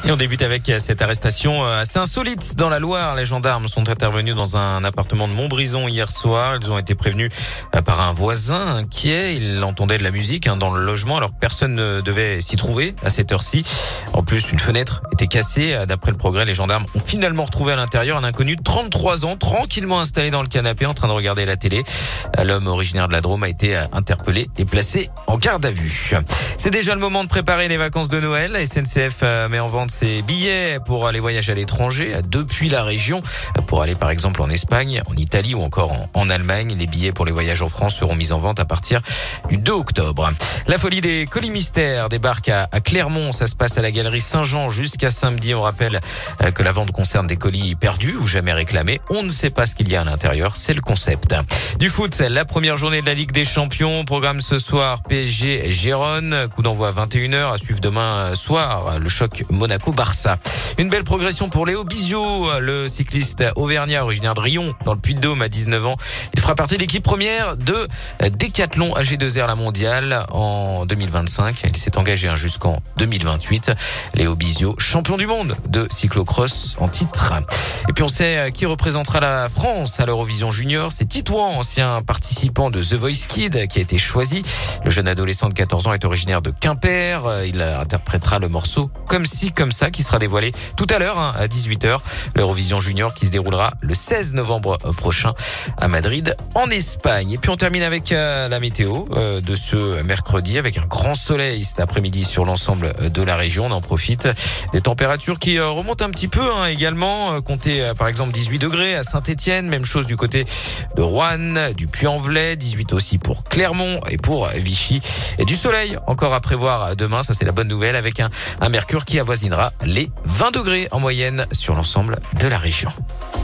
Et on débute avec cette arrestation assez insolite dans la Loire. Les gendarmes sont intervenus dans un appartement de Montbrison hier soir. Ils ont été prévenus par un voisin inquiet. Il entendait de la musique dans le logement alors que personne ne devait s'y trouver à cette heure-ci. En plus, une fenêtre était cassée. D'après le Progrès, les gendarmes ont finalement retrouvé à l'intérieur un inconnu de 33 ans, tranquillement installé dans le canapé en train de regarder la télé. L'homme originaire de la Drôme a été interpellé et placé en garde à vue. C'est déjà le moment de préparer les vacances de Noël. La SNCF met en vente ses billets pour les voyages à l'étranger depuis la région. Pour aller par exemple en Espagne, en Italie ou encore en Allemagne. Les billets pour les voyages en France seront mis en vente à partir du 2 octobre. La folie des colis mystères débarque à Clermont. Ça se passe à la galerie Saint-Jean jusqu'à samedi. On rappelle que la vente concerne des colis perdus ou jamais réclamés. On ne sait pas ce qu'il y a à l'intérieur. C'est le concept. Du foot, la première journée de la Ligue des Champions. Programme ce soir PSG Gérone. Coup d'envoi à 21h. À suivre demain soir le choc Monaco-Barça. Une belle progression pour Léo Bizio, le cycliste auvergnat originaire de Rion dans le Puy-de-Dôme à 19 ans. Il fera partie de l'équipe première de Décathlon AG2R la mondiale en 2025. Il s'est engagé jusqu'en 2028. Léo Bizio, champion du monde de cyclocross en titre. Et puis on sait qui représentera la France à l'Eurovision Junior. C'est Titouan, ancien participant de The Voice Kids, qui a été choisi. Le jeune adolescent de 14 ans est originaire de Quimper. Il interprétera le morceau Comme ci, comme ça, qui sera dévoilé tout à l'heure à 18h. L'Eurovision Junior qui se déroulera le 16 novembre prochain à Madrid, en Espagne. Et puis on termine avec la météo de ce mercredi avec un grand soleil cet après-midi sur l'ensemble de la région. On en profite. Des températures qui remontent un petit peu également. Comptez par exemple 18 degrés à Saint-Étienne. Même chose du côté de Roanne, du Puy-en-Velay. 18 aussi pour Clermont et pour Vichy. Et du soleil encore à prévoir demain. Ça c'est la bonne nouvelle avec un mercure qui avoisinera les 20 degrés en moyenne sur l'ensemble de la région.